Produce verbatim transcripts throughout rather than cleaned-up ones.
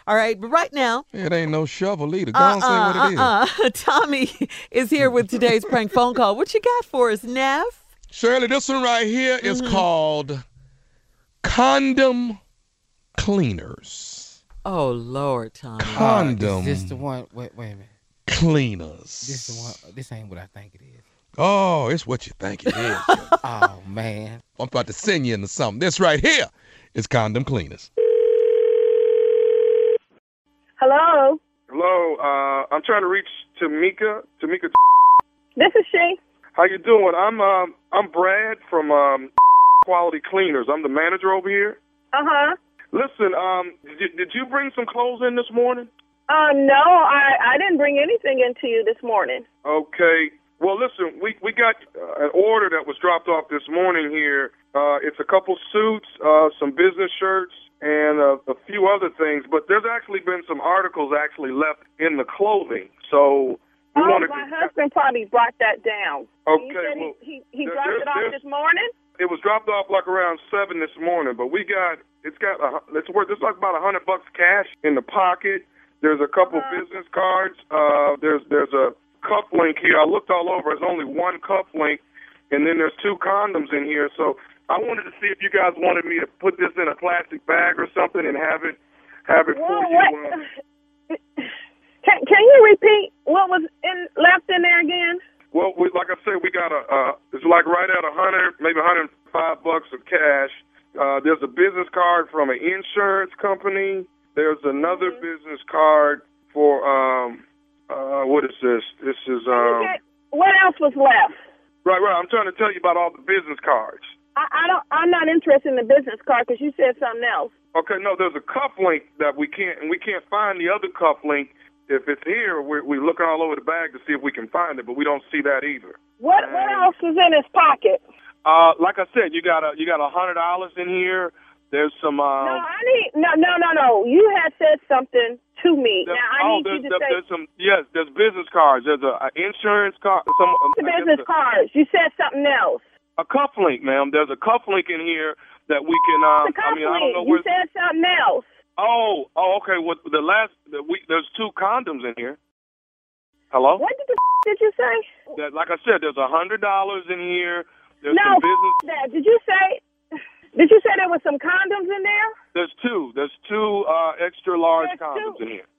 All right, but right now, It ain't no shovel either. Go uh, on, say what uh, it is. uh, uh, Tommy is here with today's prank phone call. What you got for us, Neff? Shirley, this one right here is Mhm. called condom cleaners. Oh, Lord, Tommy. Condom Uh, is this the one? Wait, wait a minute. cleaners. This the one. This ain't what I think it is. Oh, it's what you think it is. Oh man. I'm about to send you into something. This right here is condom cleaners. Hello, Hello, uh, I'm trying to reach Tamika. Tamika, this is she. how you doing? I'm um, I'm Brad from um, Quality Cleaners. I'm the manager over here. Uh huh. Listen, um, did you, did you bring some clothes in this morning? Uh, no, I I didn't bring anything into you this morning. Okay. Well, listen, we we got uh, an order that was dropped off this morning here. Uh, it's a couple suits, uh, some business shirts, and uh, a few other things. But there's actually been some articles actually left in the clothing. So we Oh, wanted my to. husband probably brought that down. Okay, He said well, he he, he there- dropped there's- it off there's- this morning. It was dropped off like around seven this morning, but we got it's got a, it's worth it's like about a hundred bucks cash in the pocket. There's a couple Uh-huh. business cards. Uh, there's there's a cuff link here. I looked all over. There's only one cuff link, and then there's two condoms in here. So I wanted to see if you guys wanted me to put this in a plastic bag or something and have it have it Well, for you. what? Uh, Can Can you repeat what was in left in there again? Well, we, like I said, we got a, uh, it's like right at a hundred, maybe a hundred and five bucks of cash. Uh, there's a business card from an insurance company. There's another Mhm. business card for, um, uh, what is this? This is, Can you um, get- what else was left? right, right. I'm trying to tell you about all the business cards. I, I don't. I'm not interested in the business card because you said something else. Okay, no, there's a cuff link that we can't, and we can't find the other cuff link. If it's here, we're, we're looking all over the bag to see if we can find it, but we don't see that either. What What Um, else was in his pocket? Uh, like I said, you got a you got a hundred dollars in here. There's some. Uh, No, I need no, no, no, no. You had said something to me. there's- Now I oh, need there's, you to there- say there's some. Yes, there's business cards. There's a, a insurance card. Some the I guess business a, cards. You said something else. a cuff link, ma'am. There's a cuff link in here that we can. Uh, The I mean, I don't know you where. said something else. Oh, oh, okay. What the last? The, we, there's two condoms in here. Hello. What did the did you say? That, like I said, there's a hundred dollars in here. There's No, some business. that. Did you say? Did you say there was some condoms in there? There's two. There's two uh, extra large There's condoms two. in here.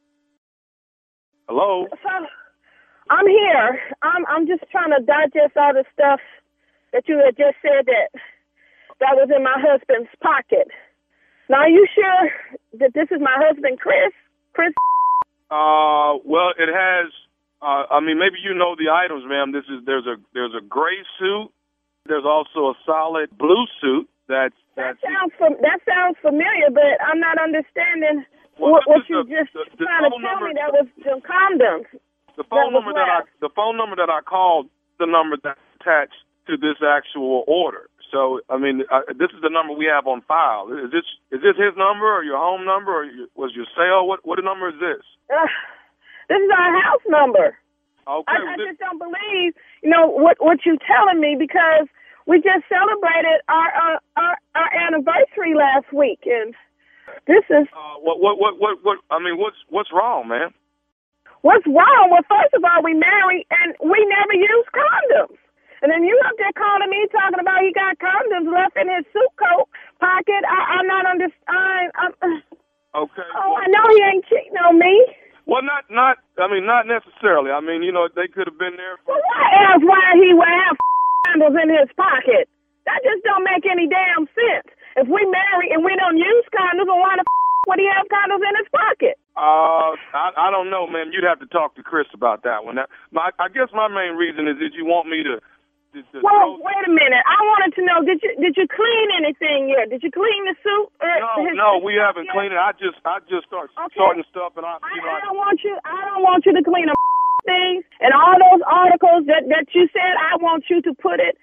Hello. So, I'm here. I'm I'm just trying to digest all the stuff that you had just said that that was in my husband's pocket. Now, are you sure that this is my husband, Chris? Chris? Uh, well, it has. Uh, I mean, maybe you know the items, ma'am. This is there's a there's a gray suit. There's also a solid blue suit. That's That that's. sounds fam- that sounds familiar, but I'm not understanding Well, what, this what is you the- just the- the trying to phone tell number- me. That was the condoms. The phone that was number that I left. the phone number that I called, the number that's attached to this actual order. So, I mean, uh, this is the number we have on file. Is this is this his number or your home number or your, was your cell? What what number is this? Uh, this is our house number. Okay. I, I this- just don't believe, you know, what what you telling me because we just celebrated our uh, our our anniversary last week, and this is uh, what what what what what? I mean, what's what's wrong, man? what's wrong. Well, first of all, we married and we never used condoms, and then you up there calling me talking about he got condoms left in his suit coat pocket. I, I'm not understand. I'm, Okay. oh, I know he ain't cheating on me. Well, not not. I mean, not necessarily. I mean, you know, they could have been there. For, Well, why else why he would have condoms in his pocket? That just don't make any damn sense. If we marry and we don't use condoms, then why the would he have condoms in his pocket? uh, I I don't know, man. You'd have to talk to Chris about that one. That, my, I guess my main reason is that you want me to. to, to Well, throw- wait a minute. I wanted to know, did you did you clean anything yet? Did you clean the suit? Or no, his, no, his we stuff haven't yet? cleaned it. I just I just start Okay. sorting stuff, and I, I, you know, I I, don't want you. I don't want you to clean a things and all those articles that that you said. I want you to put it.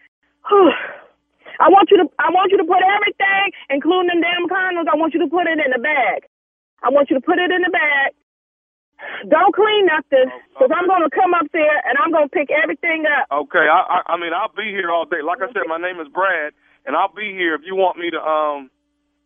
I want you to. I want you to put everything, including them damn condoms. I want you to put it in the bag. I want you to put it in the bag. Don't clean nothing, because I'm going to come up there and I'm going to pick everything up. okay. I, I I mean, I'll be here all day. Like I said, my name is Brad, and I'll be here if you want me to um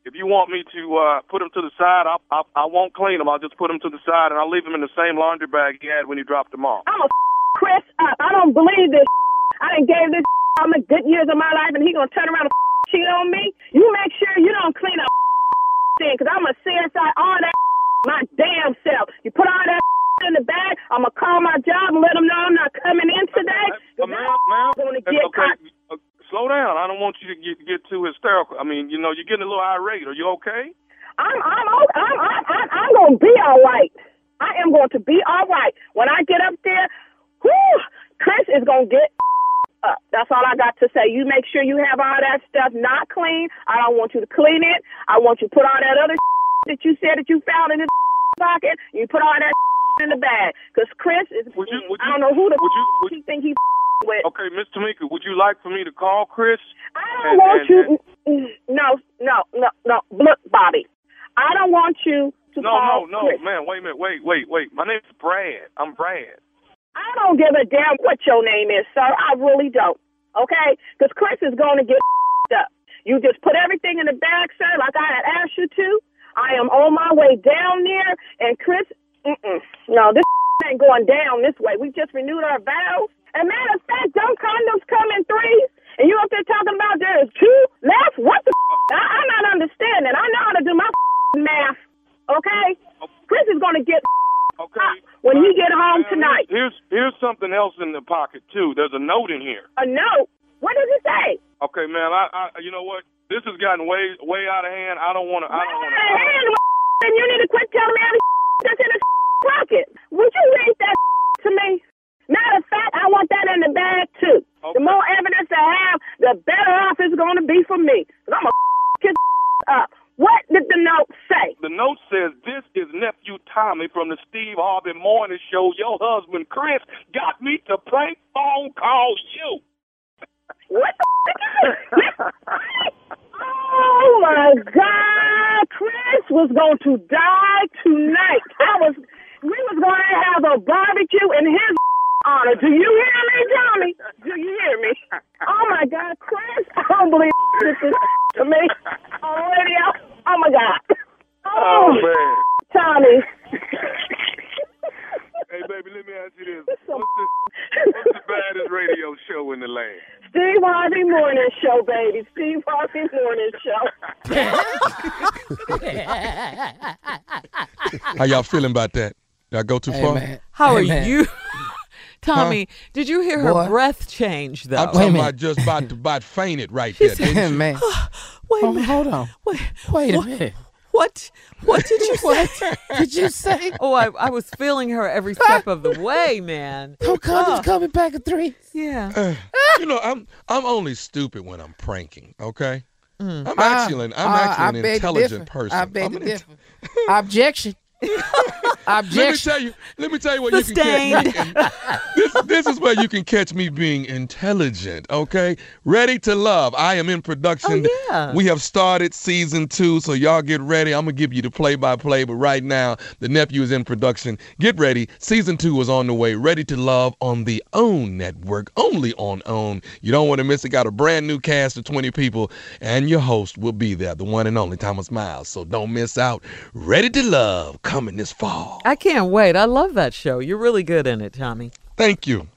If you want me to uh, put them to the side, I, I I won't clean them. I'll just put them to the side, and I'll leave them in the same laundry bag he had when he dropped them off. I'm a Chris up. I don't believe this. I done gave this all the good years of my life, and he gonna turn around and cheat on me? You make sure you don't clean up thing, because I'm gonna C S I all that my damn self. You put all that in the bag, I'm gonna call my job and let them know I'm not coming in today. Uh, ma'am, ma'am, gonna get okay. caught. Uh, slow down. I don't want you to get, get too hysterical. I mean, you know, you're getting a little irate. Are you okay? I'm I'm okay. I'm I'm I'm, I'm gonna be all right. I am going to be all right. When I get up there, whoo, Chris is gonna get up. That's all I got to say. You make sure you have all that stuff not clean. I don't want you to clean it. I want you to put all that other that you said that you found in his pocket. You put all that in the bag, because Chris is. Would you, would you, I don't know who the would you, would, he think he with. Okay, Miss Tamika, would you like for me to call Chris? I don't and, want and, you. and, no, no, no, no. Look, Bobby, I don't want you to no, call no, no, Chris. man. Wait a minute. Wait, wait, wait. My name's Brad. I'm Brad. I don't give a damn what your name is, sir. I really don't. Okay? Because Chris is going to get up. You just put everything in the bag, sir, like I had asked you to. I am on my way down there, and Chris, mm-mm. No, this ain't going down this way. We just renewed our vows. And matter of fact, don't condoms come in threes? And you up there talking about there's two left? What the I, I'm not understanding. I know how to do my math. Okay? Chris is going to get Okay. up when he get home Man, tonight. Here's here's something else in the pocket too. There's a note in here. A note? What does it say? Okay, man. I, I you know what? This has gotten way way out of hand. I don't want to. I don't want Hey, to. and you need to quit telling me how to that's in the pocket. Would you read that to me? Matter of fact, I want that in the bag too. Okay. The more evidence I have, the better off it's going to be for me. Cause I'm a kiss up. What did the note say? The note says, "This is nephew Tommy from the Steve Harvey Morning Show. Your husband Chris got me to prank phone call you." What the Oh my God! Chris was going to die tonight. I was. We was going to have a barbecue in his honor. Do you hear me, Tommy? Do you hear me? Oh my God, Chris! I don't believe this is to me on radio. Oh my God! Oh, man. Tommy. Hey, baby, let me ask you this: What's the what's the baddest radio show in the land? Steve Harvey Morning Show, baby. Steve Harvey Morning Show. How y'all feeling about that? Did I go too Hey, far? man. How Hey, are man. you? Tommy, did you hear her Boy. breath change, though? I'm Wait a talking minute. about just about to about fainted right She there. said- didn't Hey, you? man. Wait a Oh, minute. hold on. Wait, Wait a what, minute. What? What did you say? What did you say? Oh, I, I was feeling her every step of the way, man. Who condoms Oh, coming back at three? yeah. Uh, you know, I'm I'm only stupid when I'm pranking. Okay, Mm. I'm actually I'm Uh, actually I an beg to intelligent differ. person. I beg I'm to an int- differ. Objection. Let me Objection. tell you. Let me tell you what you can catch me. in- this, this is where you can catch me being intelligent. Okay, ready to love. I am in production. Oh, yeah. We have started season two, so y'all get ready. I'm gonna give you the play-by-play, but right now the nephew is in production. Get ready. Season two is on the way. Ready to Love on the OWN network, only on OWN. You don't want to miss it. Got a brand new cast of twenty people, and your host will be there, the one and only Thomas Miles. So don't miss out. Ready to Love coming this fall. I can't wait. I love that show. You're really good in it, Tommy. Thank you.